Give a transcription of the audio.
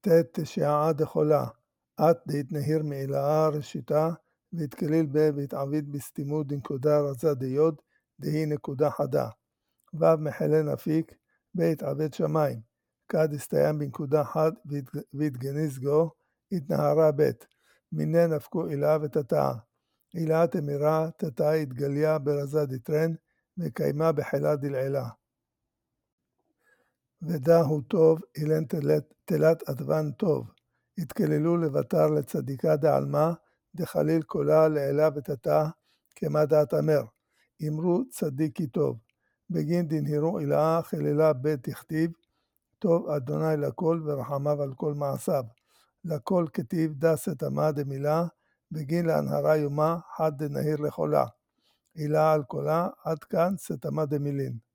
תשעה דחולה, את דהתנהיר מעילאה ראשיתה, והתקליל בה והתעביד בסתימו דנקודה רזה דיוד, דהי נקודה חדה. ו' מחלה נפיק, בהתעבד שמיים, כד הסתיים בנקודה חד והתגניז גו, התנהרה ב', מיני נפקו אילאה ותתאה. אילאה תמירה, תתאה התגליה ברזה דטרן, וקיימה בחילה דלעילה. ודה הוא טוב, אילן תלת עדוון טוב. התקללו לבטר לצדיקה דעלמה, דחליל קולה לעילה ותתאה, כמה דעת אמר. אמרו צדיקי טוב. בגין דנהירו אילאה חלילה בית תכתיב, טוב אדוני לכל ורחמיו על כל מעשיו. לכל כתיב דסת עמה דמילה, בגין להנהרה יומה חד דנהיר לחולה. אילאה על קולה, עד כאן סתמה דמילין.